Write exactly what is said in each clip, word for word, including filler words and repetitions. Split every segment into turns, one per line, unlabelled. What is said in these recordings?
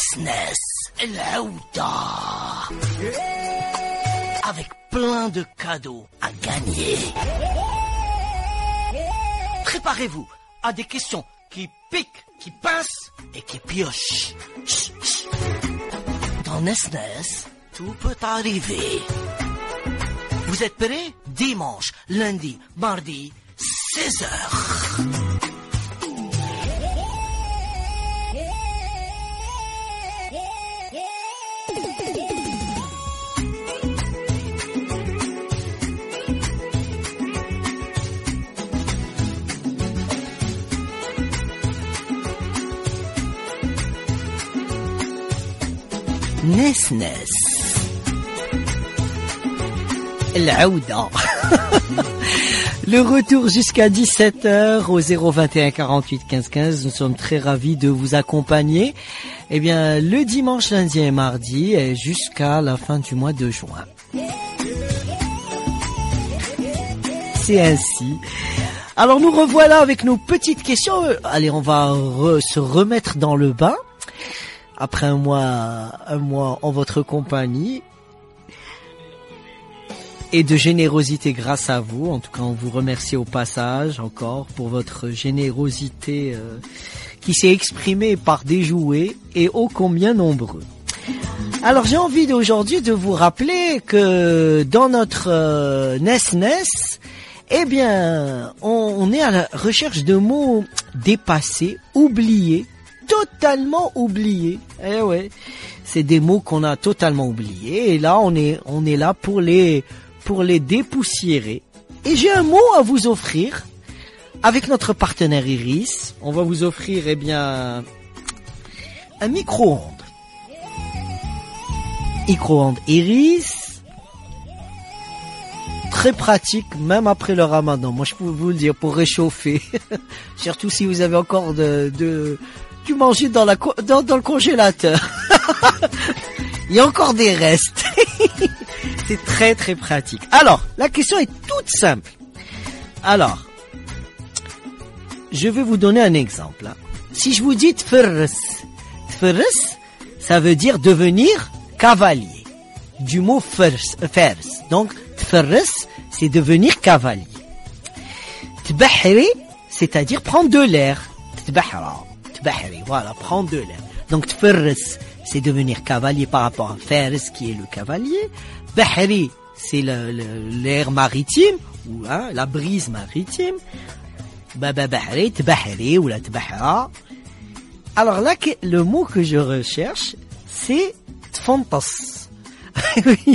Nesnes, العودة, avec plein de cadeaux à gagner. Préparez-vous à des questions qui piquent, qui pincent et qui piochent. Chut, chut. Dans Nesnes, tout peut arriver. Vous êtes prêts? Dimanche, lundi, mardi, seize heures. Nesnes. العودة. Le retour jusqu'à dix-sept heures au zéro vingt et un quarante-huit quinze quinze. Nous sommes très ravis de vous accompagner. Eh bien, le dimanche, lundi et mardi et jusqu'à la fin du mois de juin. C'est ainsi. Alors nous revoilà avec nos petites questions. Allez, on va re- se remettre dans le bain. Après un mois, un mois en votre compagnie et de générosité grâce à vous. En tout cas, on vous remercie au passage encore pour votre générosité euh, qui s'est exprimée par des jouets et ô combien nombreux. Alors, j'ai envie d'aujourd'hui de vous rappeler que dans notre euh, Nesnes, eh bien, on, on est à la recherche de mots dépassés, oubliés, totalement oubliés. Eh ouais, c'est des mots qu'on a totalement oubliés. Et là, on est, on est là pour les, pour les dépoussiérer. Et j'ai un mot à vous offrir avec notre partenaire Iris. On va vous offrir, eh bien, un micro-ondes. Micro-ondes Iris. Très pratique, même après le ramadan. Moi, je peux vous le dire, pour réchauffer. Surtout si vous avez encore de, de, du manger dans la, dans, dans le congélateur. Il y a encore des restes. C'est très très pratique. Alors, la question est toute simple. Alors, je vais vous donner un exemple. Hein. Si je vous dis tferres, tferres, ça veut dire devenir cavalier. Du mot fers, fers. Donc, tferres, c'est devenir cavalier. Tbahri, c'est-à-dire prendre de l'air. Tbahra, tbahri, voilà, prendre de l'air. Donc, tferres, c'est devenir cavalier par rapport à fers, qui est le cavalier. Bahri, c'est le, le, l'air maritime, ou hein, la brise maritime. Baba bahri, tbahri, ou la tbahra. Alors là, le mot que je recherche, c'est tfontas. Oui.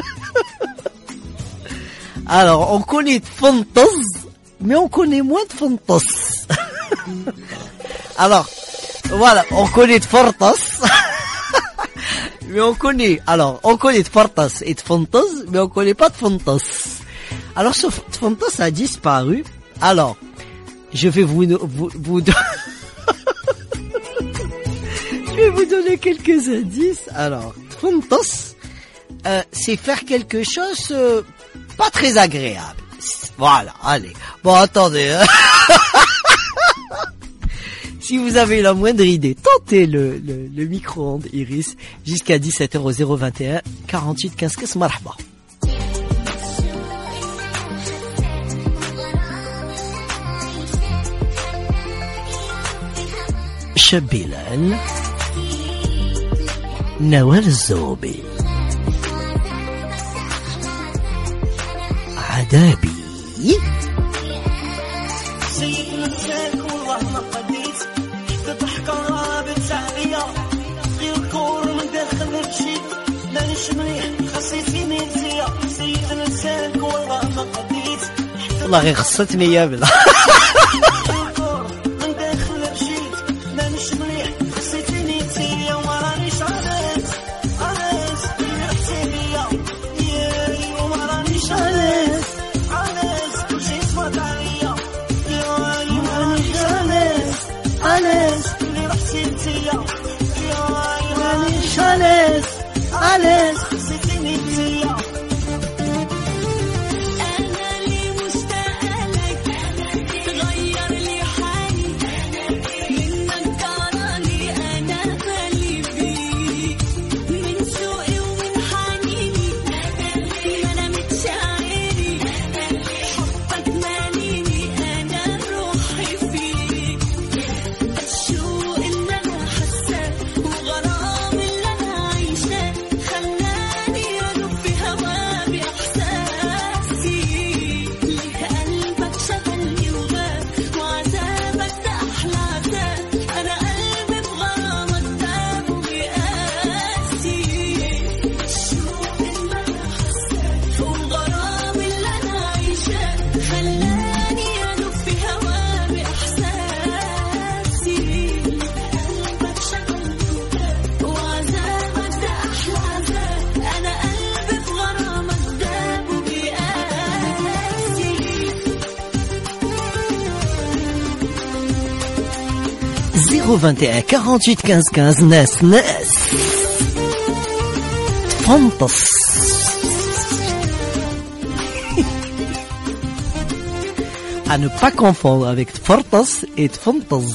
Alors, on connaît tfontas, mais on connaît moins tfontas. Alors, voilà, on connaît tfortas. Mais on connaît, alors, on connaît Tfartas et Tfontas, mais on connaît pas Tfontas. Alors, ce Tfontas a disparu. Alors, je vais vous, vous, vous, je vais vous donner quelques indices. Alors, Tfontas, euh, c'est faire quelque chose, euh, pas très agréable. Voilà, allez. Bon, attendez, hein. Si vous avez la moindre idée, tentez le, le, le micro-ondes Iris jusqu'à dix-sept heures au zéro vingt et un quarante-huit quinze quinze. Marhaba. شبيلان نوال الزوبي عذابي والله غير خصتني يا بلا. zéro vingt et un quarante-huit quinze quinze. ناس ناس تفنطس. À ne pas confondre avec تفرطس et تفنطز.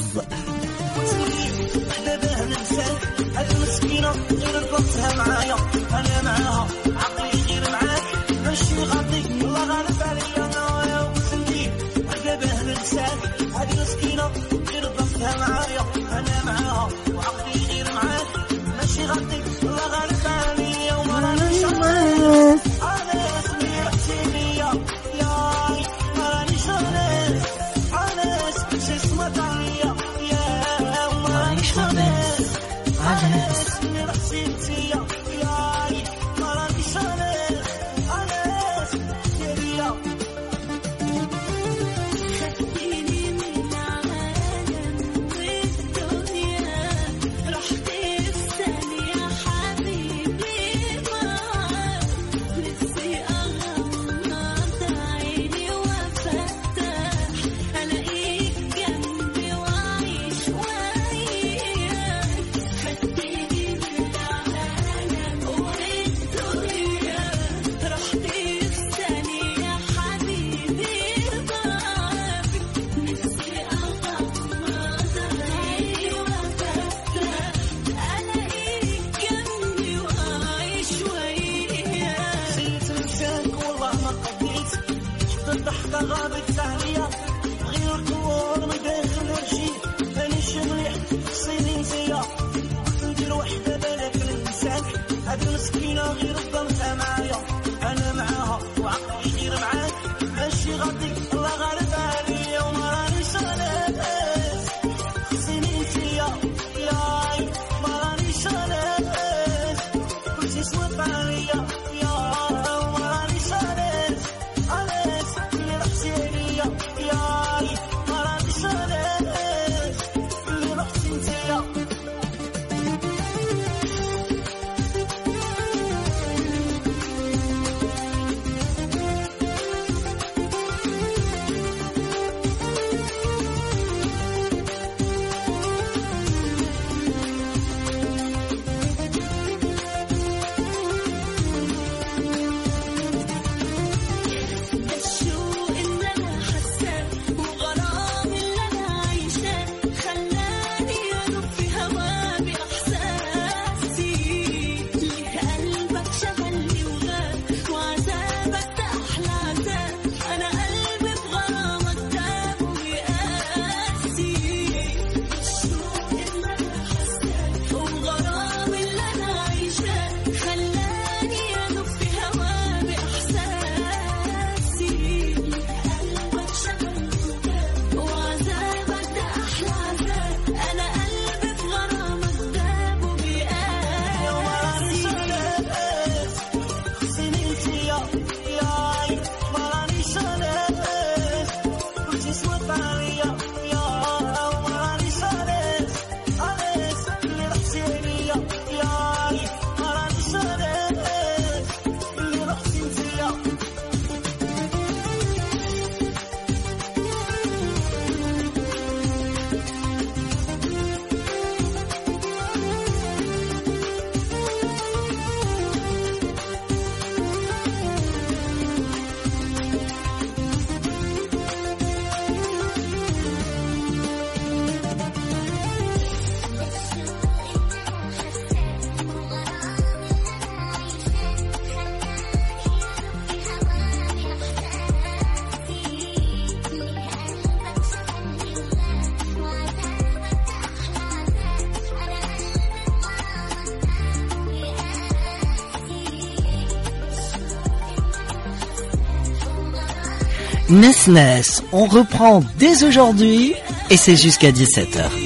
Nas Nas, on reprend dès aujourd'hui et c'est jusqu'à dix-sept heures.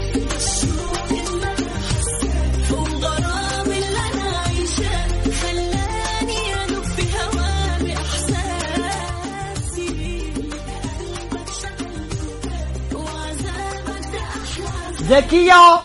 زكية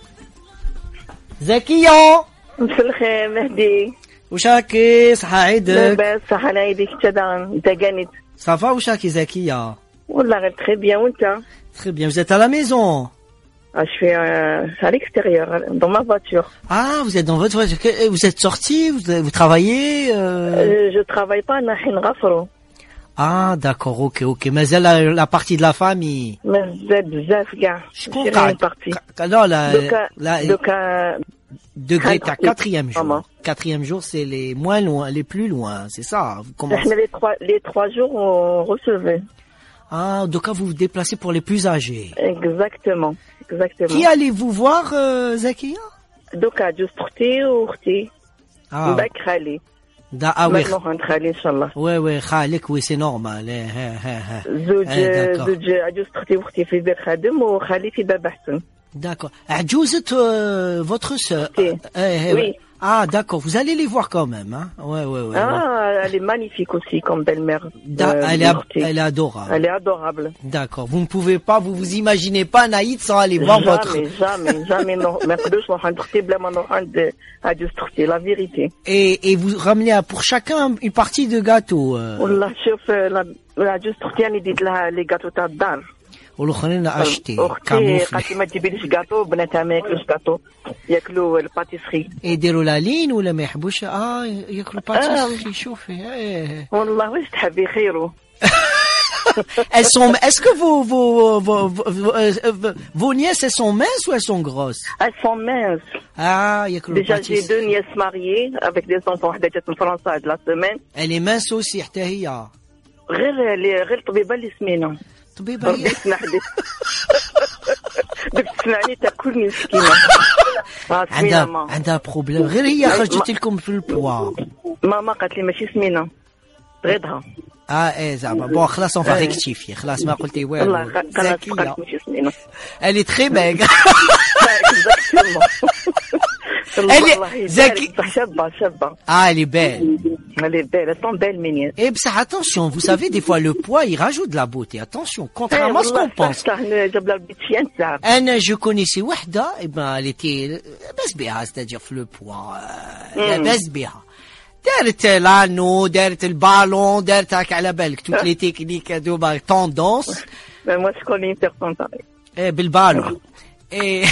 زكية
مساء الخير مهدي.
وشاكي صحة عيدك؟
لاباس صحة عيدك تدان انت جانت
صافا وشاكي زكية؟
والله غير تخي بيان وانت؟
Très bien, vous êtes à la maison?
Ah, je suis euh, à l'extérieur, dans ma voiture.
Ah, vous êtes dans votre voiture. Que- Vous êtes sorti, vous, vous travaillez euh...
Euh, je travaille pas à Nahin Ghafro.
Ah, d'accord, ok, ok. Mais elle, la, la partie de la famille.
Mais c'est bzaf, gars.
Je
Je
comprends.
suis rien partie.
Ka- Non, la,
Donc, euh,
la,
donc, euh,
degré, t'as
partie.
quatrième jour.
Maman.
Quatrième jour, c'est les moins loin, les plus loin, c'est ça. Vous commencez.
les trois, les trois jours, on recevait.
Ah, donc vous vous déplacez pour les plus âgés.
Exactement. Exactement.
Qui allez-vous voir, euh, Zakia?
Donc, à juste اختي واختي.
Ah,
Bac Khali.
da, ah oui.
Maintenant, rentre Khali, Inch'Allah.
Ouais, ouais, Khalik, oui, c'est normal. Eh, eh, eh, eh.
زوج
Eh, d'accord.
زوج عجوز اختي واختي في بير خادم وخالي في باب حسن.
D'accord. Adjouzet, euh, votre sœur.
Si.
Euh, eh,
Oui.
Ah, d'accord. Vous allez les voir quand même, hein? Ouais, ouais, ouais. ouais.
Ah, elle est magnifique aussi comme belle-mère.
Da-
euh,
elle, est,
Morty.
elle est adorable.
Elle est adorable.
D'accord. Vous ne pouvez pas, vous vous imaginez pas Naïd sans aller voir
jamais,
votre...
jamais, jamais, non. Mais deux sont en train de me rendre à juste la vérité.
Et, et vous ramenez à- pour chacun une partie de gâteau. Euh,
والله شوف لا لا جوست اختي يعني ديت لها لي غاتو تاع الدار.
والآخرين acheté,
اختي
camouflé.
قالت لي ما تجيبيليش غاتو بناتها ما ياكلوش غاتو ياكلوا الباتيسري.
يديروا لا لين ولا ما يحبوش اه ياكلوا باتيسري شوفي ايه.
والله واش تحبي خيرو.
Elles sont, est-ce que vos, vos, vos, vos, vos, euh, vos nièces, elles sont minces ou elles sont grosses?
Elles sont minces.
Ah, ياكلوا
Déjà, j'ai
الباتيسري.
deux nièces mariées avec des enfants. وحدة جات من فرنسا هاد لا سيمين.
Elle est mince aussi حتى هي.
غير غير الطبيبة اللي سمينة.
طبيبة
ربي
هي.
يسمح لي. دوك تسمعني تاكلني مسكينة. آه، سمينة
عندها
ما.
عندها بروبليم غير هي خرجت لكم في البوا.
ماما قالت لي ماشي سمينة. غيرها.
اه ايه زعما بون خلاص on va
إيه.
rectifier خلاص ما قلتي
والله
والو.
قالت
زكية.
قالت ماشي سمينة.
Elle est très maigre.
Exactement.
Elle est-
والله
زكي-
دارك بصح شابة شابة.
Ah, elle est belle.
Elle est belle, elles sont belles mes nièces.
Et ça, attention, vous savez, des fois, le poids, il rajoute de la beauté. Attention, contrairement à ce qu'on pense.
جاب لها البيت شي نتاع.
Anna, je connaissais Wahda, et ben, elle était, baisse béha, c'est-à-dire, le poids, euh,
Mm.
baisse béha. دارت l'anneau, دارت le ballon, دارت هكا على بالك, toutes les techniques de ma tendance,
Mais moi je connais une personne pareille.
eh, بالبالون. Et,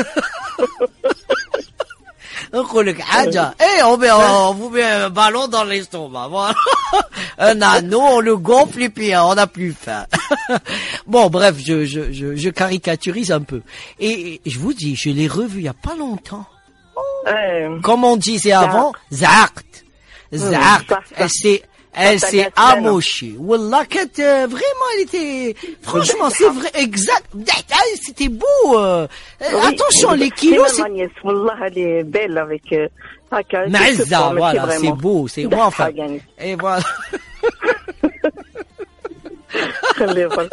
نقول لك حاجة, eh, on met, on vous met un ballon dans l'estomac, voilà. Un anneau, on le gonfle et puis euh, on n'a plus faim. Bon, bref, je, je, je, je caricaturise un peu. Et, et je vous dis, je l'ai revu il y a pas longtemps.
Euh,
Comme on disait avant, zaqt. Zaqt.
ça, ça.
Elle s'est, elle
Ça,
s'est
ça, ça,
amochée. Wallah, qu'elle, euh, vraiment, elle était, franchement, c'est vrai, exact. C'était beau. euh.
oui,
Attention,
oui.
les kilos,
C'est
c'est
ma nièce, wallah, elle est belle avec euh, هكا.
Mazza,
mais
voilà, c'est
vraiment.
beau, c'est
ضحكة
moi, enfin.
يعني.
Et voilà.
خليه برك.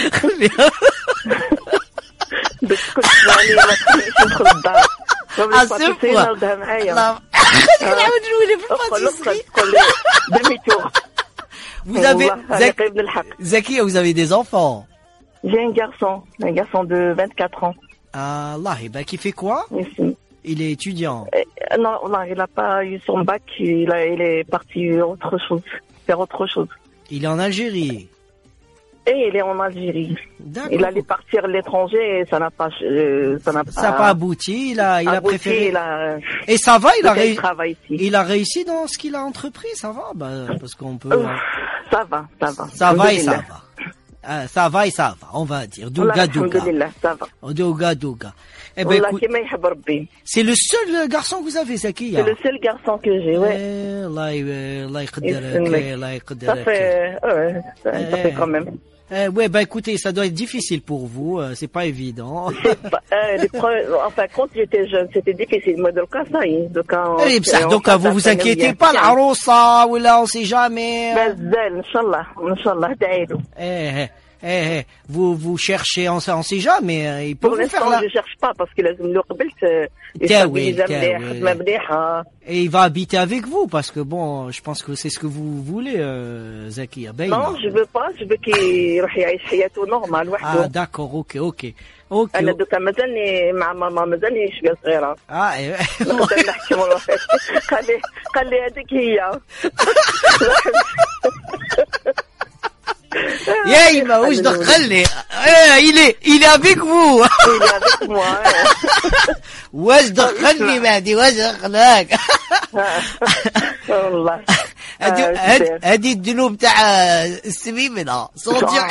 باش كنت يعني ما تخليش ندخل الدار.
À ce point.
نردها معايا.
La- نعاود نولي في
تقول
الباتيسري.
تقول لي demi tour.
Vous avez,
والله
Zak-
قريب للحق.
Zakia, vous avez des enfants.
J'ai un garçon, un garçon de vingt-quatre ans.
Ah, Allah, eh ben, qui fait quoi?
Ici.
Il est étudiant.
Euh, Non, non, il n'a pas eu son bac, il, a, il est parti autre chose, faire autre chose.
Il est en Algérie.
Et il est en Algérie.
D'accord.
Il allait partir à l'étranger et ça n'a pas, euh, ça n'a pas,
Ça n'a pas abouti, il a, il a
abouti,
préféré.
Il a,
Et ça va, il a
peut-être
réussi.
travaille ici.
Il a réussi dans ce qu'il a entrepris, ça va, bah, parce qu'on peut.
Ouf, ça va, ça va.
Ça va et ça
Alhamdulillah.
va. Ah, ça va et ça va, on va dire.
Wallah,
Douga douga.
alhamdulillah, ça va.
Douga douga. Eh ben,
Wallah,
écoute,
كيما يحب ربي.
c'est le seul garçon que vous avez, Zakia.
C'est le seul garçon que j'ai, ouais.
Eh, Allah y- Allah يقدرك,
يسلمك.
Allah
Ça
يقدرك.
fait, ouais, ça, ça
Eh.
fait quand même.
Eh, ouais, bah écoutez, ça doit être difficile pour vous, euh, c'est pas évident.
Bah, euh, les pre- enfin, quand j'étais jeune, c'était difficile. Moi, donc, ça y est. Donc, on-
Eh, بصح
on
donc
passe
vous
à
vous
la
inquiétez
famille.
pas, العروسة ولا on sait jamais.
مازال ان شاء الله ان شاء الله تعيدوا.
Eh, eh, eh, eh, vous vous cherchez, on sait, on sait jamais, euh, il peut
Pour
vous faire
l'instant,
là.
je cherche pas parce que لازم لو قبلت
تاويل،
يستابيليزا
تاويل.
مليح خدمة مليحة.
Et il va habiter avec vous parce que bon, je pense que c'est ce que vous voulez, euh, Zakia. باينة.
Non, je veux pas, je veux qu'il يروح يعيش حياته نورمال
Ah
وحده.
d'accord, ok, ok, ok.
أنا دوكا مازالني مع ماما مازالني شوية صغيرة.
Ah, eh,
نقدر نحكي روحي. قال لي قال لي هذيك هي.
Yaïma, wesh دخلني. Il est, il est avec vous.
Il est avec moi.
wesh دخلني مهدي, wesh دخلك.
والله.
هذه الذنوب تاع السميمة صوتي.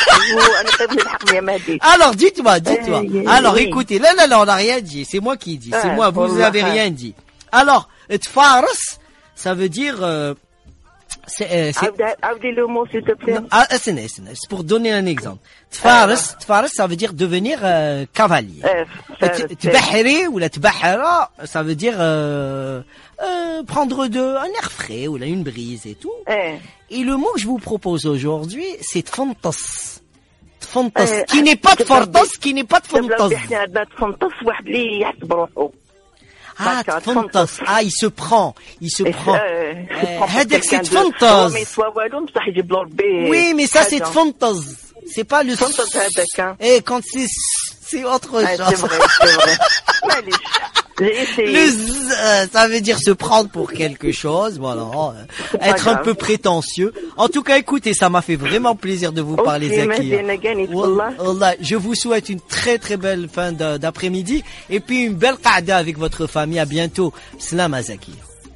Alors dites-moi, dites-moi. Alors écoutez, là là là, on n'a rien dit, c'est moi qui dis, c'est moi, vous n'avez rien dit. Alors, tfaras, ça veut dire euh, c'est euh, c'est
le mot s'il te plaît.
Ah, c'est c'est pour donner un exemple. Tfaras, tfaras ça veut dire devenir euh, cavalier. Tbahri ou la tbahara, ça veut dire euh, euh, prendre de un air frais ou là une brise et tout. Et le mot que je vous propose aujourd'hui, c'est tfantas. Tfantas, qui n'est pas de fantas, qui n'est pas de fantas. Ah, tfantas. Ah, il se prend, il se prend. Hadek, c'est tfantas. Oui, mais ça, c'est tfantas. C'est pas le... Eh, quand c'est... C'est autre chose.
C'est vrai, c'est vrai.
Le z, euh, ça veut dire se prendre pour quelque chose, voilà, euh, être un peu prétentieux. En tout cas, écoutez, ça m'a fait vraiment plaisir de vous okay, parler, Zakia. Wallah, je vous souhaite une très très belle fin d'après-midi et puis une belle qa'da avec votre famille. À bientôt. Salam à Zakia.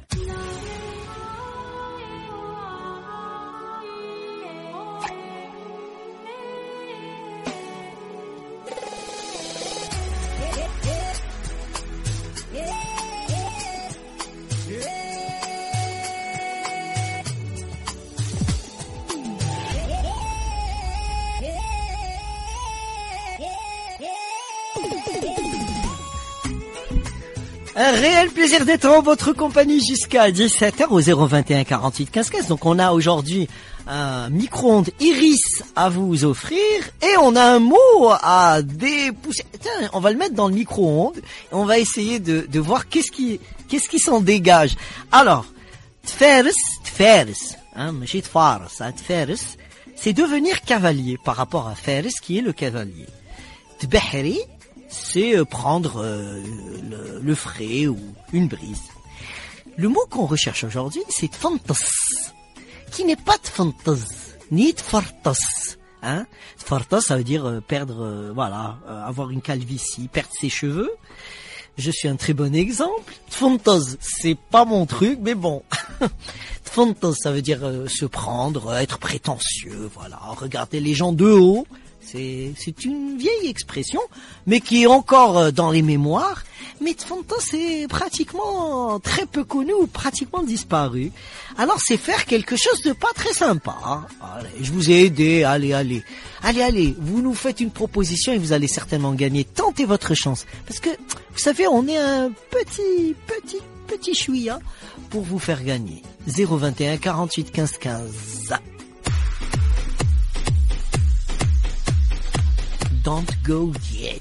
Un réel plaisir d'être en votre compagnie jusqu'à dix-sept heures au zéro vingt et un quarante-huit quinze quinze. Donc on a aujourd'hui un micro-ondes Iris à vous offrir et on a un mot à dépousser. Tiens, on va le mettre dans le micro-ondes et on va essayer de, de voir qu'est-ce qui, qu'est-ce qui s'en dégage. Alors, tfares, tfares, hein, machi tfares, hein, tfares, c'est devenir cavalier par rapport à fares qui est le cavalier. Tbahri, c'est prendre euh, le, le frais ou une brise. Le mot qu'on recherche aujourd'hui, c'est tfantas, qui n'est pas tfantas, ni tfartas. Hein? Tfartas, ça veut dire euh, perdre, euh, voilà, euh, avoir une calvitie, perdre ses cheveux. Je suis un très bon exemple. Tfantas, c'est pas mon truc, mais bon. Tfantas, ça veut dire euh, se prendre, être prétentieux, voilà, regarder les gens de haut. C'est, c'est une vieille expression, mais qui est encore dans les mémoires. Mais tfantas, c'est pratiquement très peu connu ou pratiquement disparu. Alors, c'est faire quelque chose de pas très sympa. Hein. Allez, je vous ai aidé. Allez, allez. Allez, allez. Vous nous faites une proposition et vous allez certainement gagner. Tentez votre chance. Parce que, vous savez, on est un petit, petit, petit chouïa pour vous faire gagner. zéro vingt et un quarante-huit quinze quinze. Don't go yet.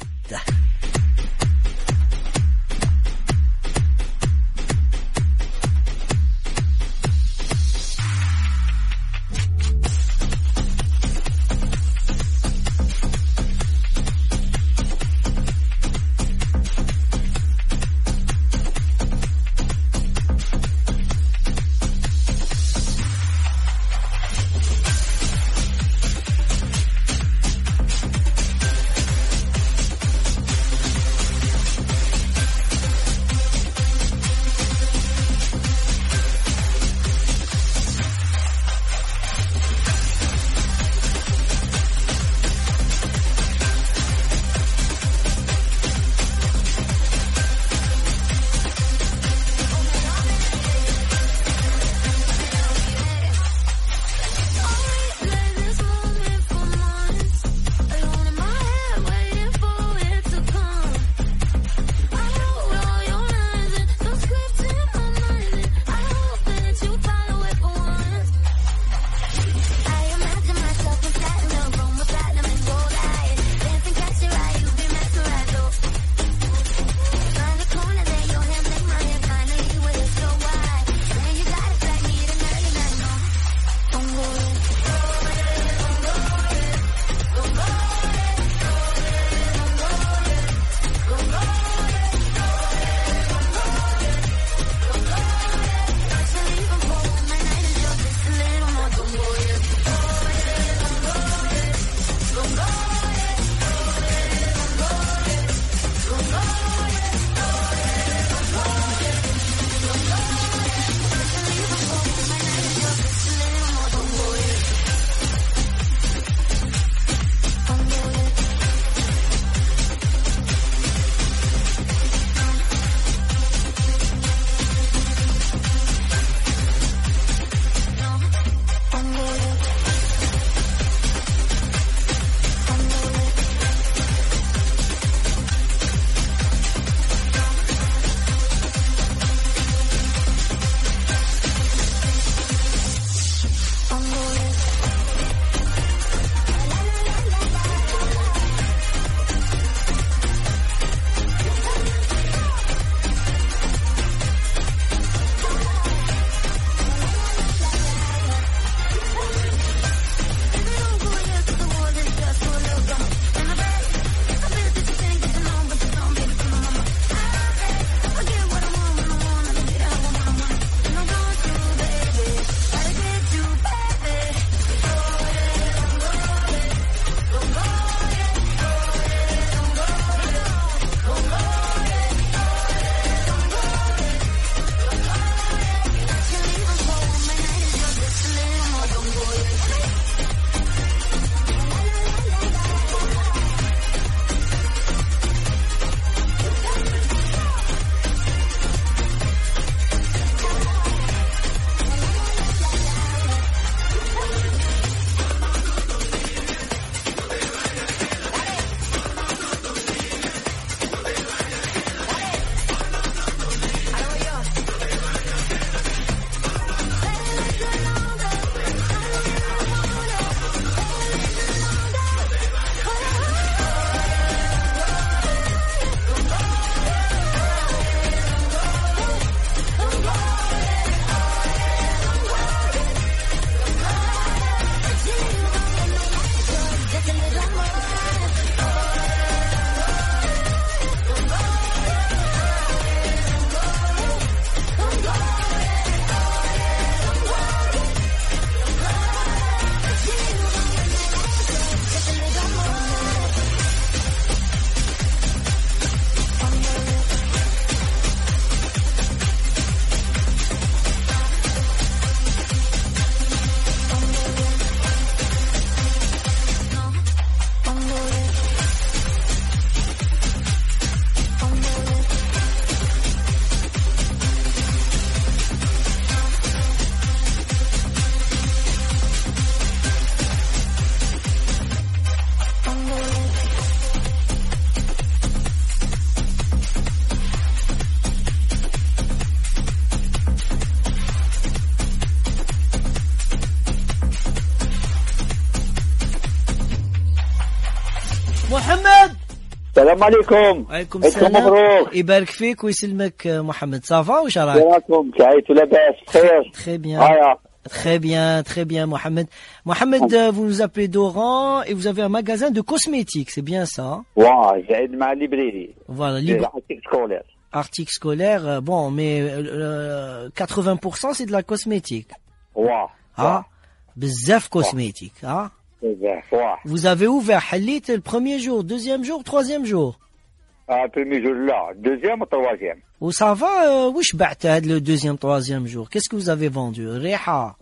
محمد
السلام عليكم.
وعليكم
عيدكم
السلام.
مبروك.
يبارك فيك ويسلمك محمد. صافا واش راك؟
راكم تعيطوا لاباس بخير؟
Très bien.
هيا
Très bien, très bien, Mohamed. Mohamed, euh, vous nous appelez Doran et vous avez un magasin de cosmétiques, c'est bien ça hein?
واه زايد مع ليبريري
Voilà, libre
article scolaire.
articles scolaires. euh, Bon, mais euh, quatre-vingts pour cent c'est de la cosmétique.
واه
Ah, bzaf cosmétique. Ah.
بزاف واه.
Vous avez ouvert Halit le premier jour, deuxième jour, troisième jour.
اه بريمي جور لا دوزيام و تروازيام.
Ou ça va, euh, wesh بعت هاد le deuxième, troisième jour. Qu'est-ce que vous avez vendu? Riha.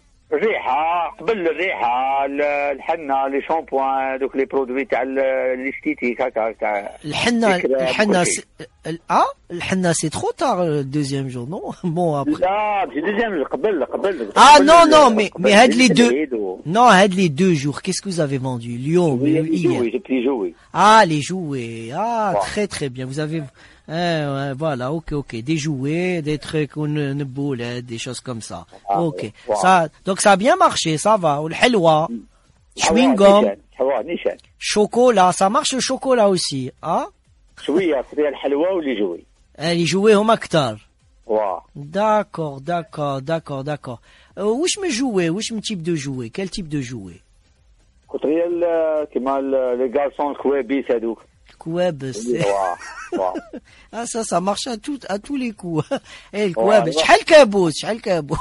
الريحه قبل الريحه ال- الحنه لي شامبوان دوك لي برودوي تاع ال- الاستيتيك هكا تاع
الحنة
الكريم
الحنة
وكل شيء.
c'est- ال- ah الحنة c'est trop tard le deuxième jour non bon après
لا ماشي دوزيام قبل قبل
ah
قبل
non
ال-
non mais
قبل
mais هاد les deux
العيد و-
non هاد les deux jours qu'est-ce que vous avez vendu اليوم
جوي
hier
جبت لي جوي.
ah les jouets ah
Ouais.
très très bien vous avez hein, ouais, voilà ok ok des jouets des trucs une, une boule des choses comme ça
Ah,
ok
ouais. Ouais.
ça donc ça a bien marché ça va والحلوة chewing
حوا
gum
نيشان حوا نيشان
chocolat ça marche le chocolat aussi ah
شويه خذي الحلوى واللي جوي.
les jouets هما كتار
واه
D'accord, d'accord, d'accord, d'accord. Euh, wesh me jouer, wesh me type de jouet, quel type de jouet?
كنت غير ال- كيما ال- لي غارسون كوابيس هذوك.
Kouab, c'est...
واه واه
Ah ça, ça marche à tout, à tous les coups. Eh, le
Ouais,
kouab,
ouais.
شحال كابوس, شحال كابوس.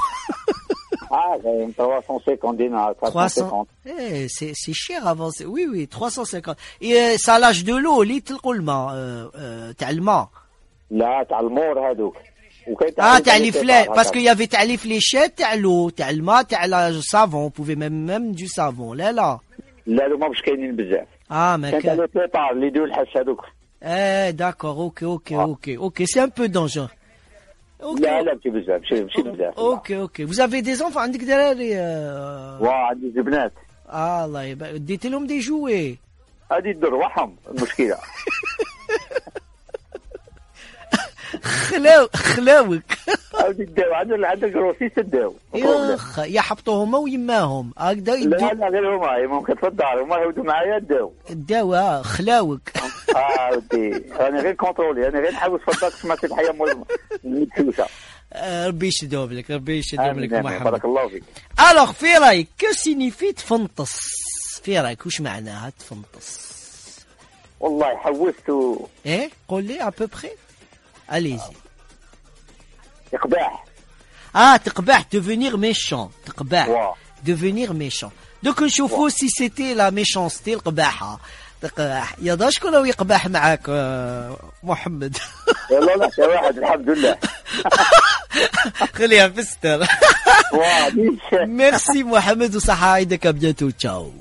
اه غير trois cent cinquante دينار
trois
trois cent cinquante.
cents. Eh, c'est, c'est cher avant, c'est... oui, oui, trois cent cinquante. Et euh, ça lâche de l'eau, اللي تلقوا الماء, euh, euh, تاع الماء.
لا تاع المور هذوك. وكاين تاع
Ah, تاع les
الفلفل
flèches,
هكا.
parce qu'il y avait تاع les fléchettes, تاع l'eau, تاع الماء, تاع le savon, on pouvait même, même du savon, là, là.
لا هذوك ما باش كاينين بزاف.
Ah, mais
كان تاع
que...
لي بيبار اللي يديروا الحس هذوك.
Eh, d'accord, ok, ok,
Ah.
ok, ok, c'est un peu dangereux. Ok,
لا لا ماشي بزاف ماشي ماشي بزاف.
ok, ok. Vous avez des enfants, عندك دراري euh...
واه عندي زبنات.
Ah, الله يبارك. اديت لهم des jouets.
هذه تدور وحم المشكله.
خلاو خلاوك.
هذه تداو عندك عندك روسيس تداو.
يا خ يحبطوا هما ويماهم هكذا
لا
يدوا
لا غير هما ممكن في الدار هما يودوا معايا داو.
الدواء خلاوك.
اه ودي انا غير كونترولي انا غير نحوس في الدار ما تلحيا مول المدسوسه.
آه، ربي يشدهم لك ربي يشدهم لك
آمين، آمين.
محمد.
بارك الله فيك.
الوغ في رايك كو سينيفي تفنطس؟ في رايك واش معناها تفنطس؟
والله حوست و-
ايه قول لي ا بو بري. اليزي.
اقباح.
Ah, تقبح, devenir méchant. تقبح.
واه
Devenir méchant. Donc نشوفوا si c'était la méchanceté القباحة. تقبح. يا شكون هو يقبح معاك آه، محمد؟
والله لا يا واحد الحمد لله.
خليها في الستر.
واه نيشان.
ميرسي محمد وصحة عيدك بيانتو تشاو.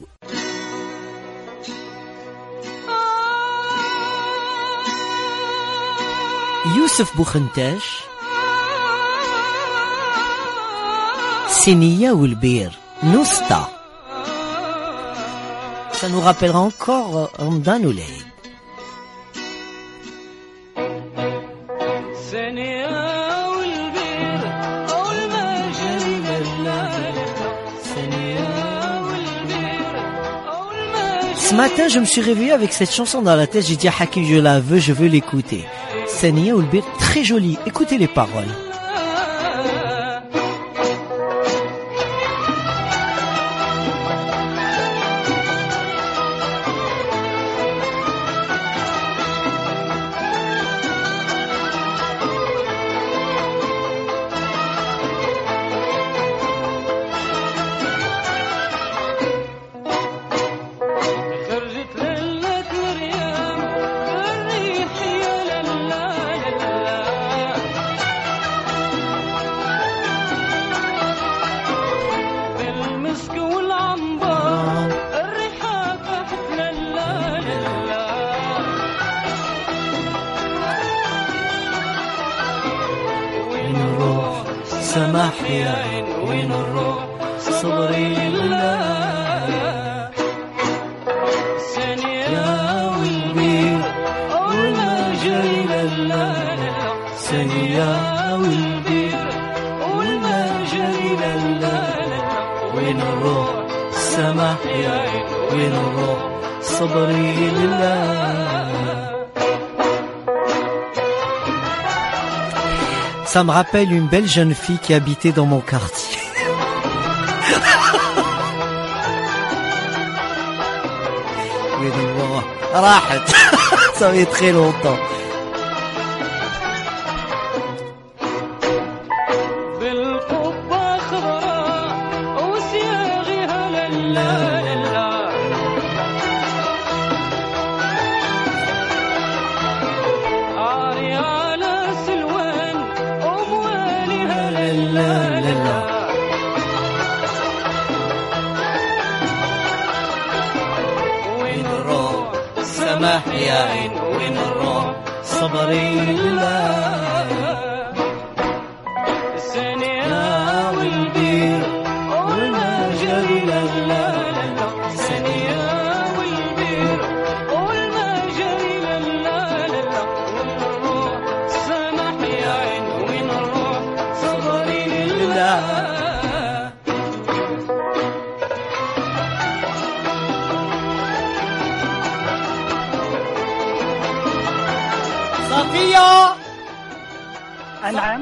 يوسف بوخنتاش Sénia ou le Bir, Nousta. Ça nous rappellera encore Ramadan ou l'Aïd. Ce matin, je me suis réveillé avec cette chanson dans la tête. J'ai dit à Hakim, je la veux, je veux l'écouter. Sénia ou le Bir, très jolie. Écoutez les paroles. سمح يا عين وين الروح صبري لله سنيا والبير والمجري لله سنيا والبير والمجري لله وين الروح سمح يا عين وين الروح صبري لله. Ça me rappelle une belle jeune fille qui habitait dans mon quartier. Oui, donc bon, راحت. Ça fait très longtemps. يا عين وين الروح صبري لله. السنية والبير والمجر لا لا لا. السنية والبير والمجر لا لا لا. والروح سمح يا عين وين الروح صبري لله. Safia.
نعم.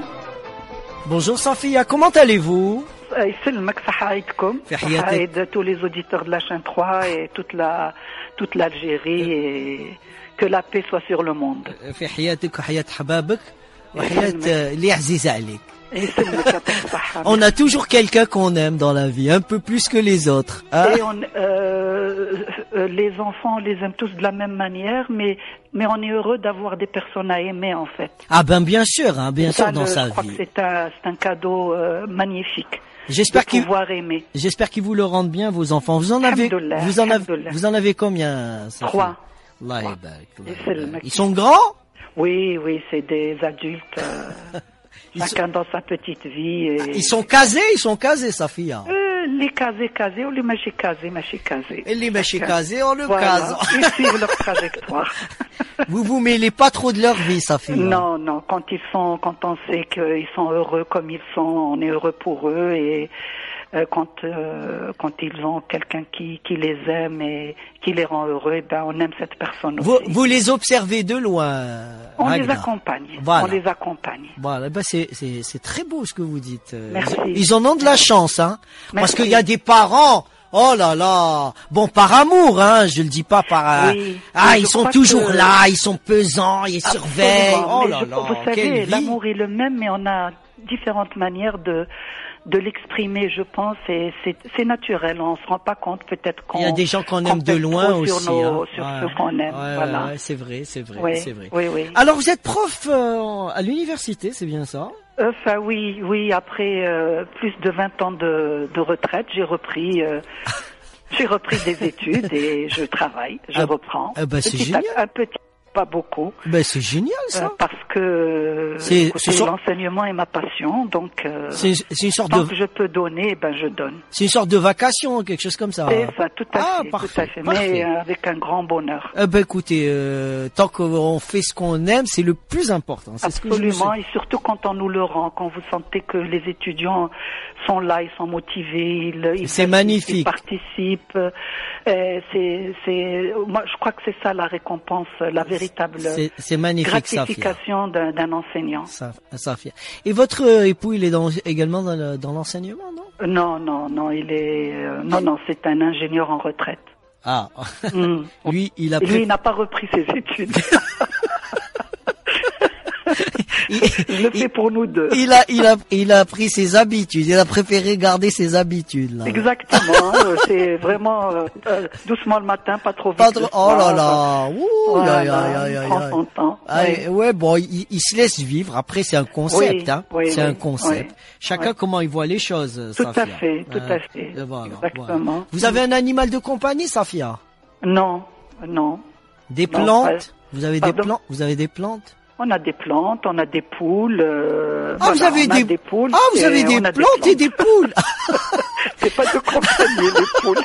Bonjour Safia, comment allez-vous?
يسلمك صحة عيدكم.
في حياتك.
صحة عيد tous les auditeurs de la chaîne trois et toute la toute l'Algérie et que la paix soit sur le monde.
في حياتك وحياة حبابك وحياة اللي عزيزة عليك.
يسلمك يعطيك الصحة.
On a toujours quelqu'un qu'on aime dans la vie, un peu plus que les autres. Hein?
Et on, euh, les enfants, on les aime tous de la même manière, mais mais on est heureux d'avoir des personnes à aimer en fait.
Ah ben bien sûr, hein, bien
Ça,
sûr dans
le,
sa
je crois
vie.
que c'est un c'est un cadeau euh, magnifique.
J'espère
de
qu'ils
pouvoir aimer.
j'espère qu'ils vous le rendent bien vos enfants. Vous en avez
Alhamdoulilah,
vous en avez
alhamdoulilah.
vous en avez combien Safia?
Trois.
Allah
Trois.
yabarak, Allah
Et c'est le
yabarak.
mec.
Ils sont grands?
Oui, oui, c'est des adultes. Euh,
Ils
chacun dans sa petite vie. Et...
Ils sont casés, ils sont casés Safia.
Euh, les casés, casés, ou les machis casés, machis casés.
Et les machis
Chacun.
casés, on le
Voilà.
case.
Ils suivent leur trajectoire.
Vous vous mêlez pas trop de leur vie, Safia.
Non, non, quand ils sont, quand on sait qu'ils sont heureux comme ils sont, on est heureux pour eux et euh, quand euh, quand ils ont quelqu'un qui qui les aime et qui les rend heureux, eh ben on aime cette personne aussi.
Vous, vous les observez de loin.
On les
Ragnar.
accompagne.
Voilà.
On les accompagne.
Voilà, ben c'est c'est c'est très beau ce que vous dites. Euh,
Merci.
Ils, ils en ont de la chance, hein. Parce
Merci.
qu'il y a des parents. Oh là là. Bon, par amour, hein. Je le dis pas par. euh,
Oui.
Ah,
Mais
ils
je
sont
crois
toujours
que-
là. Ils sont pesants. Ils surveillent.
Absolument.
Oh
Mais
là
je-
là.
Vous
quelle
savez,
vie.
l'amour est le même, mais on a différentes manières de de l'exprimer, je pense, et c'est c'est naturel. On se rend pas compte peut-être qu'on.
Il y a des gens qu'on
qu'on
aime de
pèse
loin
trop
aussi.
Sur, nos,
hein.
sur
Ouais.
ceux qu'on aime.
Ouais,
voilà.
ouais, c'est vrai, c'est vrai,
Oui,
c'est vrai.
oui, oui.
Alors vous êtes prof euh, à l'université, c'est bien ça?
Enfin oui, oui. Après euh, plus de vingt ans de de retraite, j'ai repris. Euh, J'ai repris des études et je travaille, je
Ah,
reprends.
ah bah, c'est
Petit
génial.
à- Un petit, pas beaucoup.
Ben c'est génial ça.
Euh, parce que
C'est-
écoutez,
ce sont-
l'enseignement est ma passion, donc euh,
C'est c'est une sorte
tant
de
que je peux donner, ben je donne.
c'est une sorte de vacation, quelque chose comme ça.
C'est ça, tout à
Ah,
fait,
parfait,
tout à fait,
parfait.
mais euh, avec un grand bonheur.
Eh ben écoutez, euh, tant qu'on fait ce qu'on aime, c'est le plus important. C'est ce que je me
Absolument,
suis-
et surtout quand on nous le rend, quand vous sentez que les étudiants sont là, ils sont motivés, ils, ils
C'est magnifique.
ils participent. Euh, c'est, c'est, moi, je crois que c'est ça la récompense, la véritable
C'est c'est magnifique, Safia.
gratification d'un, d'un enseignant.
Sa- Safia. Et votre euh, époux, il est dans, également dans le- dans l'enseignement, non?
Non, non, non, il est, euh, non, non, c'est un ingénieur en retraite.
Ah,
Mm.
lui, il a
Et lui,
pris.
il n'a pas repris ses études.
Il,
Je le fais pour nous deux.
il a, il a, il a pris ses habitudes. Il a préféré garder ses habitudes là.
Exactement, euh, c'est vraiment euh, euh, doucement le matin, pas trop vite.
Pas
le
trop- oh là
soir.
là, ouh,
Voilà,
aïe, aïe, aïe,
il
aïe,
prend
aïe.
son temps.
Ah,
ouais.
ouais, bon, il, il se laisse vivre. Après, c'est un concept,
Oui,
hein.
oui,
c'est
oui,
un concept.
oui.
Chacun
Ouais.
comment il voit les choses.
Tout
Safia.
à fait, tout
Hein.
à fait.
Et voilà,
Exactement.
voilà. Vous avez un animal de compagnie, Safia?
Non, non.
Des
Non,
plantes?
pas-
Vous avez des
Pardon
plantes? Vous avez des plantes?
On a des plantes, on a des poules. Euh,
Ah,
voilà,
vous avez
on a
des...
poules.
Ah, vous
et
avez des
on a
plantes et des poules.
C'est pas de compagnie, les poules.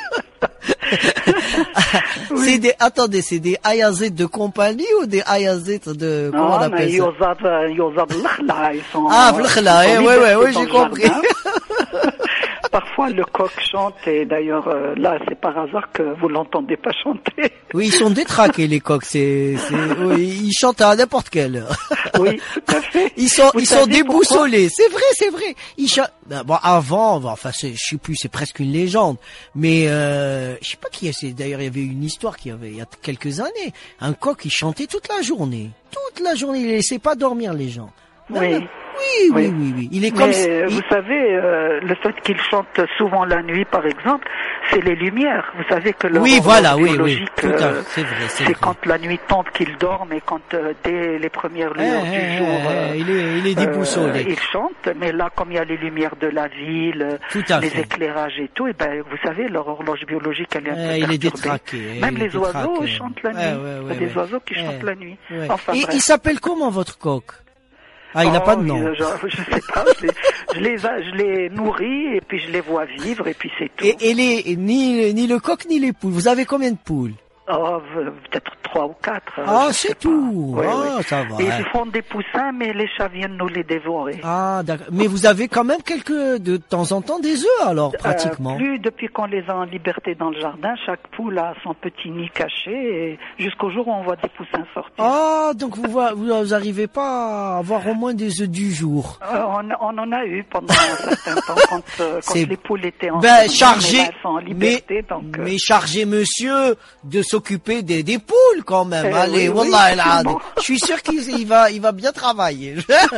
C'est des, attendez, c'est des ayazet de compagnie ou des ayazet de, comment on
Non, mais
appelle ça?
Yozab, Yozab l'Akhla, ils sont.
Ah, l'Akhla,
ils
eh,
sont
ouais, ouais,
libres
ouais,
dans
j'ai
le
compris.
jardin. parfois le coq chante et d'ailleurs euh, là c'est par hasard que vous l'entendez pas chanter.
Oui, ils sont détraqués les coqs, c'est, c'est, oui, ils chantent à n'importe quelle heure.
Oui, tout à fait.
Ils sont,
Vous
ils sont
savez
déboussolés. C'est vrai, c'est vrai. Ils chantent. Bon, avant, bon, enfin, c'est, je sais plus, c'est presque une légende. Mais euh, je sais pas qui c'est. D'ailleurs, il y avait une histoire qui avait il y a quelques années. Un coq, il chantait toute la journée, toute la journée. Il laissait pas dormir les gens. Non,
Oui.
non. Oui, oui,
Oui.
oui, oui. Il est
Mais
comme.
euh,
il-
vous savez, euh, le fait qu'il chante souvent la nuit, par exemple, c'est les lumières. Vous savez que
Oui,
l'horloge
voilà, oui, oui.
biologique,
Tout à
euh,
fait. C'est vrai, c'est
c'est
vrai.
quand la nuit tombe qu'il dorme et quand euh, dès les premières
Eh,
lueurs
eh,
du jour,
eh,
euh,
il est, il est déboussolé.
euh, il chante. Mais là, comme il y a les lumières de la ville, euh,
Tout à
les
fait.
éclairages et tout, et ben vous savez, leur horloge biologique, elle est un
Eh,
peu
il est
perturbée.
détraqué. eh,
Même
il est
les oiseaux
détraqué.
chantent la nuit.
Ouais, ouais,
il
ouais,
y a des
ouais.
oiseaux qui
Eh,
chantent la nuit.
ouais.
Enfin,
Et
bref.
il s'appelle comment votre coq? Ah, il n'a
Oh,
pas de nom.
oui, genre, je sais pas, je les, je les, je les nourris et puis je les vois vivre et puis c'est tout.
Et, et les, et ni, ni le coq ni les poules. Vous avez combien de poules?
Oh, peut-être trois ou quatre. euh,
Ah,
je
c'est
sais
tout.
pas. Ouais,
Ah,
ouais.
ça va.
Et
hein.
ils font des poussins, mais les chats viennent nous les dévorer.
Ah, d'accord. Mais vous avez quand même quelques, de temps en temps, des œufs, alors, pratiquement.
Euh, plus depuis qu'on les a en liberté dans le jardin, chaque poule a son petit nid caché et jusqu'au jour où on voit des poussins sortir.
Ah, donc vous, voi- vous, vous arrivez pas à avoir au moins des œufs du jour.
Euh, on, on en a eu pendant un certain temps quand, euh, quand
C'est-
les poules étaient en
Ben, chargé,
mais là, elles sont en
mais,
liberté, donc, euh,
mais chargez monsieur de s'occuper des, des poules quand même.
Eh
Allez,
oui, oui,
wallah el
absolument.
adi. Je suis sûr qu'il il va, il va bien travailler.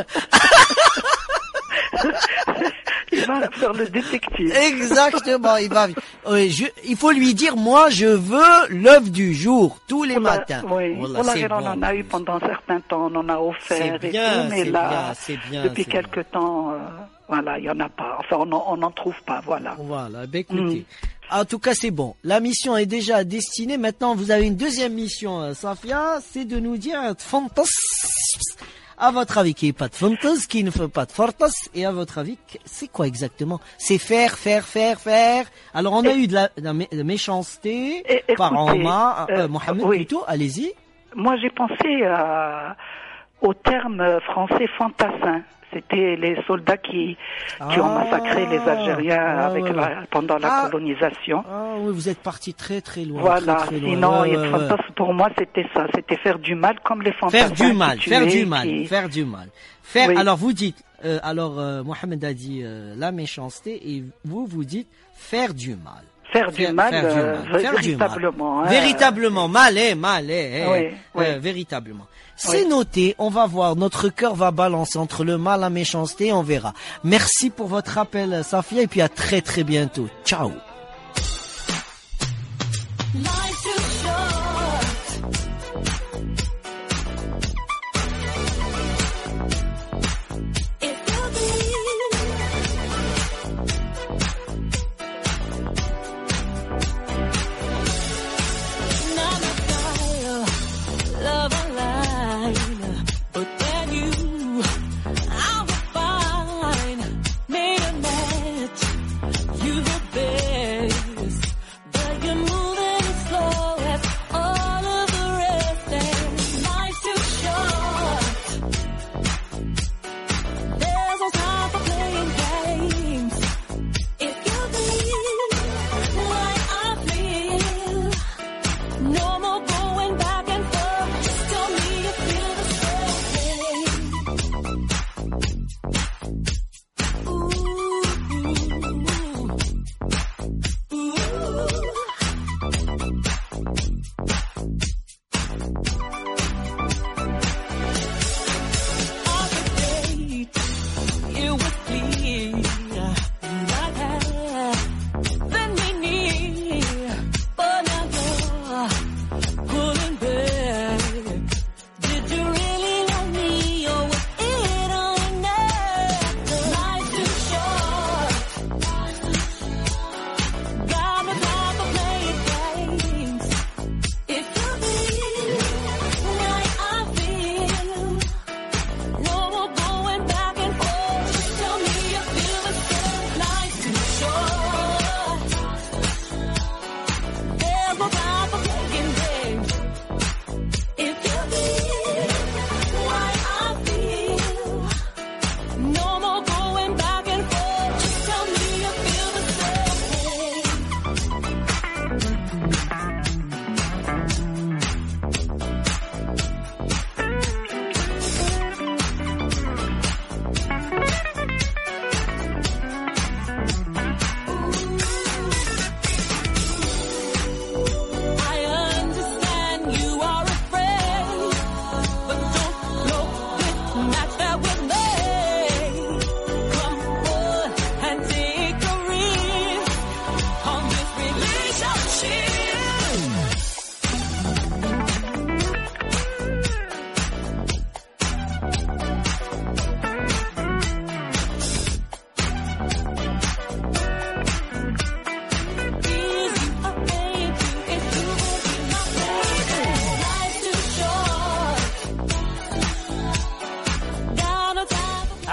il va faire le détective.
Exactement, il va. Oui, je, il faut lui dire, moi, je veux l'œuf du jour tous les
Wallah,
matins.
Oui,
Wallah,
Wallah,
c'est
on
bon.
en a eu pendant un certain temps, on en a offert
C'est
et
bien,
tout, mais
c'est
là,
bien, c'est bien,
depuis
c'est
quelque temps, euh, voilà, il y en a pas. Enfin, on en- on n'en trouve pas, voilà.
Voilà, ben écoutez.
Mm.
En tout cas, c'est bon. La mission est déjà destinée. Maintenant, vous avez une deuxième mission, euh, Safia, c'est de nous dire fantas. À votre avis, qui n'est pas de fantas, qui ne fait pas de fortas, et à votre avis, c'est quoi exactement? C'est faire, faire, faire, faire. Alors, on a
Et-
eu de la, de la mé- de méchanceté
Et-
par
écoutez,
Omar, euh,
euh,
Mohamed
oui.
plutôt. Allez-y.
Moi, j'ai pensé à- au terme français fantassin. C'était les soldats qui, qui ont
Ah,
massacré les Algériens
ouais,
avec
ouais,
la-
ouais.
pendant la
Ah.
colonisation.
Ah oui, vous êtes parti très très loin.
Voilà,
très, très loin.
sinon,
Ouais,
il
ouais, ouais.
fantasme, pour moi, c'était ça. C'était faire du mal comme les fantassins.
Faire du mal,
qui
faire
tuaient,
du mal,
qui-
faire du mal. Faire,
Oui.
alors vous dites, euh, alors euh, Mohamed a dit euh, la méchanceté et vous vous dites faire du mal.
Faire du
Faire-
mal,
faire du
euh,
mal, faire du mal.
véritablement. hein.
Véritablement, mal, eh, mal, eh, eh,
Oui,
euh,
oui.
véritablement. C'est
Oui.
noté, on va voir, notre cœur va balancer entre le mal et la méchanceté, on verra. Merci pour votre appel, Safia, et puis à très très bientôt. Ciao.
Life too short. If you believe, not my style, love online, but then you, I will find, made a match. You the best, but you're moving as slow as all of the rest. And life's too short. There's no time for playing games. If you believe like I feel, no more going back and forth. Just tell me you feel the same. Ooh. Ooh. On the date, you would feel like that. Bend me near, but now you're pulling back. Did you really love me, or was it only that? Life's too short. Got no time for playing games.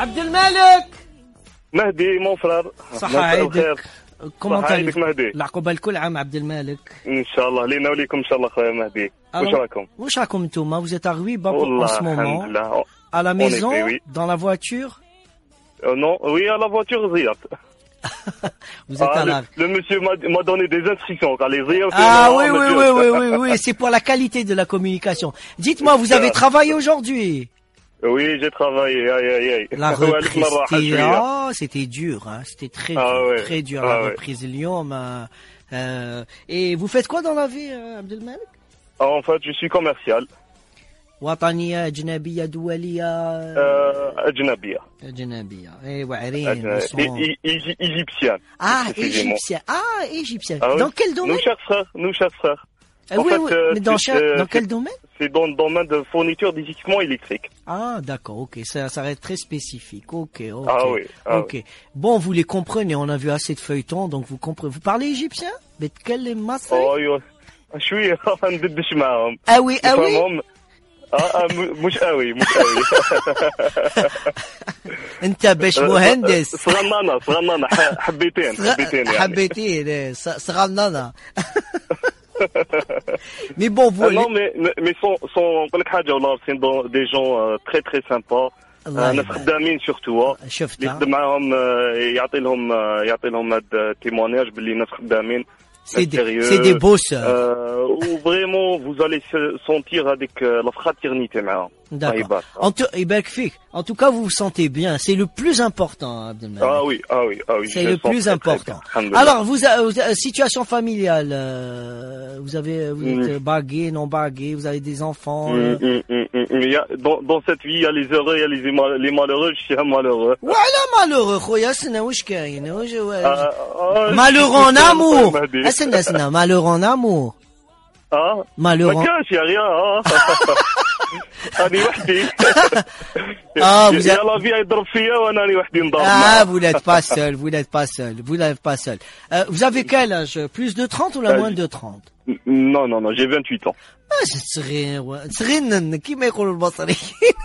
عبد الملك
مهدي mon frère.
صحة عيدك. كومون
صحة عيدك مهدي.
العقوبة لكل عام عبد الملك.
ان شاء الله لينا وليكم ان شاء الله خويا مهدي. واش راكم؟
واش راكم نتوما؟ Vous êtes à Ruiba
والله
en ce
الحمد
moment,
لله.
à la maison,
effet, oui.
dans la voiture.
Euh, non, oui, à la voiture, Ziyad.
Vous êtes
Ah,
à la...
le, le monsieur m'a m'a donné des instructions. Quand les Ziyad,
Ah
non,
oui, oui,
monsieur.
oui, oui, oui, oui, c'est pour la qualité de la communication. Dites-moi, vous avez travaillé aujourd'hui?
Oui, j'ai travaillé. Aïe, aïe, aïe.
La reprise,
Ouais, marra,
c'était,
شوية.
ah, c'était dur, hein, c'était très
Ah
dur,
ouais.
très dur
Ah
la
ouais.
reprise Lyon. Euh, euh, et vous faites quoi dans la vie, euh, Abdelmalek?
Ah, en fait, je suis commercial.
وطنية أجنبية دولية
Euh, أجنبية.
أجنبية إيه وعرين
أجنبية.
ils sont-
Et- et- égy- Égyptienne.
Ah,
précisément.
égyptien. Ah, égyptien.
Ah oui.
Dans quel domaine?
Nos chers frères, nos chers frères.
Ah
en
oui,
fait,
oui,
euh,
mais dans,
c'est,
chaque-
euh,
dans quel
c'est-
domaine?
C'est dans le domaine de fourniture d'équipements électriques.
Ah, d'accord, ok, ça, ça reste très spécifique, ok, ok.
Ah oui, ah
ok. Bon, vous les comprenez, on a vu assez de feuilletons, donc vous comprenez. Vous parlez égyptien? بتكلم مصري؟
Oh, ايوه شوية ندردش معاهم.
Ah oui, ah oui.
نفهمهم. اه آه، م- مش قوي مش قوي.
انت باش مهندس.
صغننة صغننة ح- حبيتين حبيتين يعني.
حبيتين إيه، ص- صغننة. Mais bon, vous.
Ah non mais mais mais sont sont نقول لك حاجة والله c'est dans- des gens euh, très très sympas.
الله
آه، ناس
يبارك.
خدامين سورتو.
شفت
اللي يخدم معاهم آه، يعطي لهم آه، يعطي لهم هاد تيمونياج باللي ناس خدامين.
c'est des,
sérieux.
c'est des bosseurs.
Euh, où vraiment vous allez se sentir avec euh, la fraternité معاهم.
D'accord.
طيبات.
En tout, يبارك فيك. En tout cas, vous vous sentez bien. C'est le plus important, Abdelmalek.
Ah oui, ah oui, ah oui.
C'est
je
le
me sens
plus
très, très
important.
bien. Alhamdoulilah.
Alors, vous, a- vous a- situation familiale, euh, vous avez, vous êtes
Mm.
bagué, non bagué, vous avez des enfants.
Mm,
euh.
mm, mm, mm, mm. Il y a, dans, dans cette vie, il y a les heureux, il y a les, éma- les malheureux. Je suis un malheureux.
وعلى malheureux خويا سنة واش كاين واش
Ah, ah,
malheureux en
je suis un
amour
Mahdi.
اسنى اسنى malheureux en amour
Ah,
malheureux
ما
en...
كانش يا ريا. آه. أنا وحدي.
Ah, vous
يا
êtes-
لا في يضرب فيا وأنا أنا وحدي نضرب
Ah,
معاه.
vous n'êtes pas seul, vous n'êtes pas seul, vous n'êtes pas seul. Euh, vous avez quel âge? Plus de trente ou la
Euh,
moins de trente?
Non, non, non, j'ai vingt-huit ans.
Ah, c'est صغير صغير كيما يقولوا المصريين.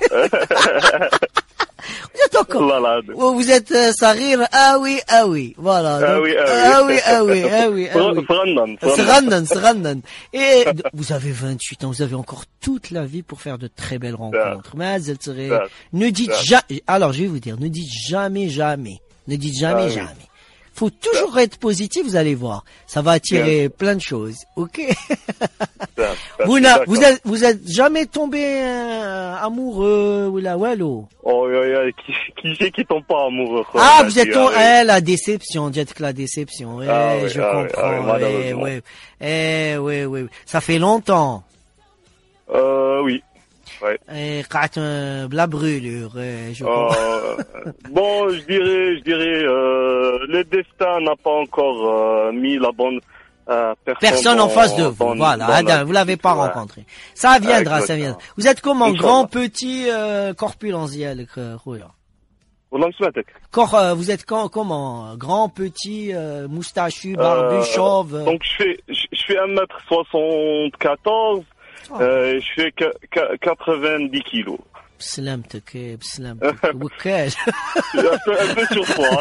Vous êtes encore.
والله العظيم.
Vous êtes euh, صغير ah oui ah oui voilà.
Ah
donc-
oui, ah oui.
ah oui ah oui ah oui ah oui.
صغنن صغنن.
صغنن صغنن. Et d- vous avez vingt-huit ans, vous avez encore toute la vie pour faire de très belles rencontres. Mais زلت صغير.
Ça.
Ne dites
Ça.
jamais. Alors je vais vous dire, ne dites jamais jamais. Ne dites jamais
Ah oui.
jamais. Faut toujours être positif, vous allez voir. Ça va attirer plein de choses. Ok.
Ça, ça,
Vous
je suis
n'a-
d'accord.
vous êtes vous êtes jamais tombé euh, amoureux ou la wallo.
Oh, yo, yo, qui, qui c'est qui tombe pas amoureux? quoi,
Ah,
on
vous
a
êtes
dit,
ton,
ah, oui.
eh, la déception, dites que la déception. Eh,
Ah oui,
je
ah oui,
comprends.
ah oui,
eh,
malheureusement.
ouais. Eh, oui, oui. Ça fait longtemps.
Euh, oui. Ouais.
Eh, قعدت euh, بلا brûlure. eh, je
Euh,
comprends.
bon, je dirais, je dirais, euh, le destin n'a pas encore euh, mis la bonne euh, personne.
Personne en
dans-
face de vous.
dans-
Voilà.
dans
Ah,
la-
vous l'avez pas
Ouais.
rencontré. Ça viendra, ça
Exactement.
viendra. Vous êtes comment?
Inch'Allah.
Grand, petit, euh, corpulentiel, euh, خويا.
والله ما سمعتك.
Cor- euh, vous êtes quand, comment? Grand, petit, euh, moustachu, barbu,
Euh,
chauve. euh.
Donc je fais, je, je fais un mètre soixante-quatorze.
Oh.
Euh, je fais que- que- quatre-vingt-dix kilos.
بسلامتك إيه، بسلامتك وكال.
un peu, un peu surpoids.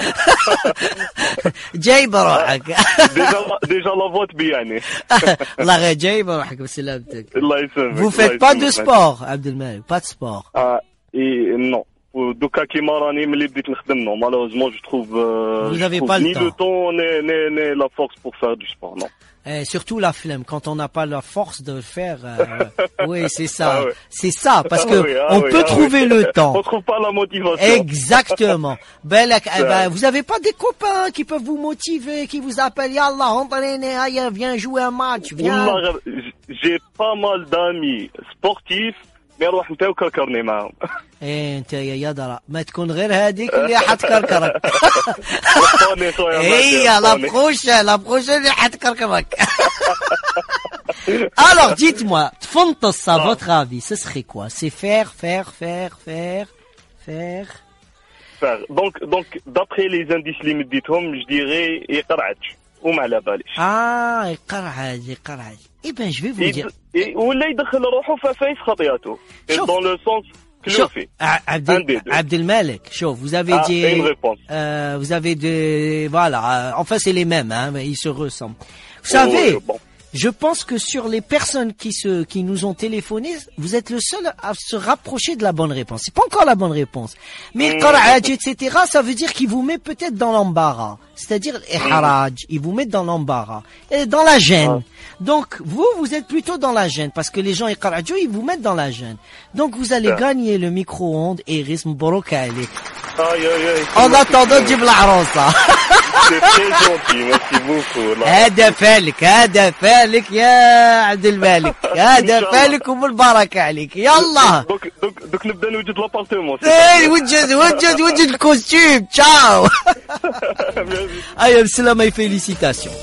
جايب روحك.
déjà, la- déjà la voix تبيعني.
الله غير جايب روحك بسلامتك.
الله يسلمك.
Vous
الله
faites pas de
يسلمك.
sport, Abdelmalek, pas de sport.
Ah, et non. دوكا كيما راني ملي بديت نخدم non malheureusement je trouve euh,
Vous
je
n'avez
trouve
pas le
ni
temps.
le temps ni, ni, ni la force pour faire du sport non.
Et surtout la flemme, quand on n'a pas la force de le faire. euh, oui, c'est ça,
Ah ouais.
c'est ça, parce
Ah
que
oui, ah
on
oui,
peut
ah
trouver
oui.
le
On
temps.
trouve pas la motivation.
Exactement. Ben, là, eh
Ouais.
ben, vous avez pas des copains qui peuvent vous motiver, qui vous appellent, Yallah, entraînez, aïe, viens jouer un match, viens.
والله غير- j'ai pas mal d'amis sportifs mais نروح نتا وكركرني معاهم.
ايه انت يا يدرا ما تكون غير هذيك اللي حتكركرك.
وحطوني خويا
هي
مهدي،
لا
وحطوني.
بروشين لا بروشين اللي حتكركرك. Alors, dites-moi, تفنطس à votre avis, ce serait quoi? C'est faire, faire, faire, faire, faire.
Faire. donc donc d'après les indices اللي مديتهم je dirais يقرعج وما على باليش.
Ah, يقرعج يقرعج. Eh ben, je vais vous dire.
يد- ي- ولا يدخل روحه في فايس خطياته
شوف.
dans le sens
شوف
Cléophée.
ع-
Un
عبد
des deux.
عبد الملك شوف vous avez
Ah,
dit
c'est une réponse.
euh, vous avez des voilà euh, enfin c'est les mêmes hein mais ils se ressemblent. Vous
Oh,
savez
euh, bon.
je pense que sur les personnes qui se qui nous ont téléphoné, vous êtes le seul à se rapprocher de la bonne réponse. C'est pas encore la bonne réponse. Mais
Mm.
qara'aj, et cetera, ça veut dire qu'il vous met peut-être dans l'embarras. C'est-à-dire ihraj, il vous met dans l'embarras et dans la gêne. Donc vous, vous êtes plutôt dans la gêne parce que les gens iqra'aju, ils vous mettent dans la gêne. Donc vous allez
Ah.
gagner le micro-ondes et risme borokalik.
Aïe, aïe, aïe.
En attendant, Jib l'Arosa.
C'est très gentil, merci beaucoup. là.
هذا فالك هذا فالك يا عبد الملك هذا فالك وبالبركة عليك يلا
Donc, donc, donc نبدا نوجد l'appartement. c'est
ايه وجد وجد وجد الكوستيم تشاو
ça Merci.
ايوه بسلامة et félicitations.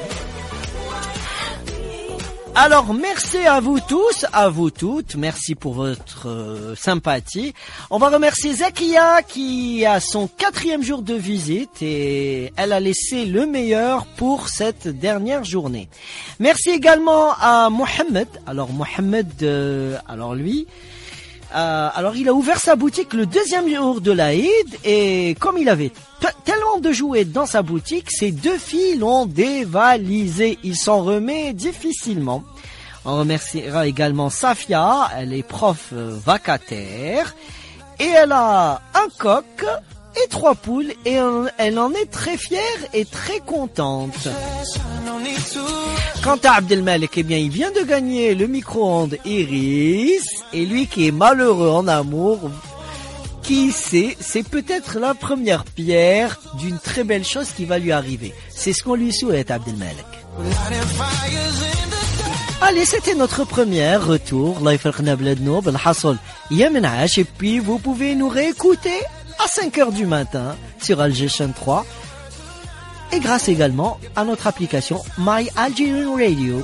Alors merci à vous tous, à vous toutes, merci pour votre euh, sympathie. On va remercier Zakia qui a son quatrième jour de visite et elle a laissé le meilleur pour cette dernière journée. Merci également à Mohamed. Alors Mohamed, euh, alors lui, euh, alors il a ouvert sa boutique le deuxième jour de l'Aïd et comme il avait t- tellement de jouets dans sa boutique, ses deux filles l'ont dévalisé. Il s'en remet difficilement. On remerciera également Safia, elle est prof euh, vacataire et elle a un coq et trois poules et euh, elle en est très fière et très contente. Quant à Abdelmalek, eh bien, il vient de gagner le micro-ondes Iris et lui qui est malheureux en amour, qui sait, c'est peut-être la première pierre d'une très belle chose qui va lui arriver. C'est ce qu'on lui souhaite, Abdelmalek. Allez, c'était notre premier retour. الله يفرقنا بلادنا بالحصل يا منعاش. Et puis, vous pouvez nous réécouter à cinq heures du matin sur Algerian trois et grâce également à notre application My Algerian Radio.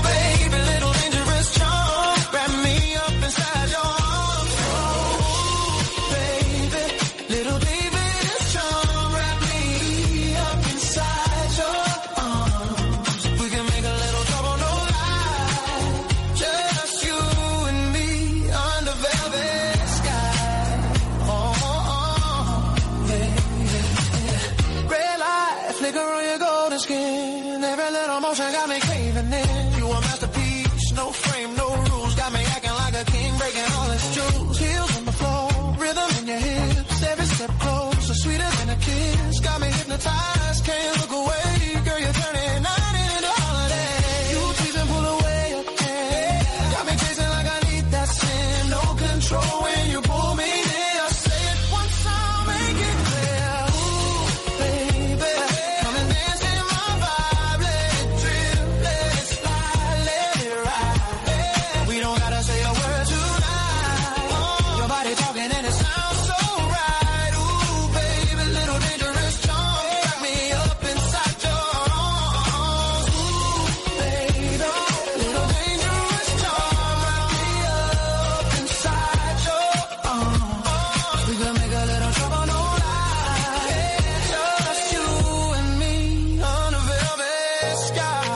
Skin, every little motion got me caving in. You a masterpiece, no frame, no rules. Got me acting like a king, breaking all its jewels. Heels on the floor, rhythm in your hips. Every step closer, sweeter than a kiss. Got me hypnotized, can't look away. Girl, you're turning night into holiday. You tease and pull away your hand. Got me chasing like I need that sin. No control when you pull me in. I say it once, I'll make it clear. Ooh, baby, come and dance in my vibe. Let it drip, let it slide, let it ride. We don't gotta say a word tonight. Your body talking and it sounds so right. Ooh, baby, little dangerous charm. Wrap me up inside your arms. Ooh, baby, little dangerous charm. Wrap me up inside your arms. We could make a little trouble, no lie. Just you and me on a velvet sky.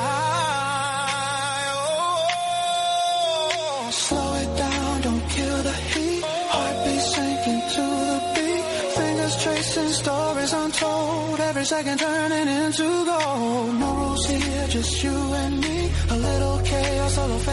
Oh, slow it down, don't kill the heat. Heartbeat sinking to the beat. Fingers tracing stories untold. Every second turning into gold. No rules here, just you and me. A little chaos, a little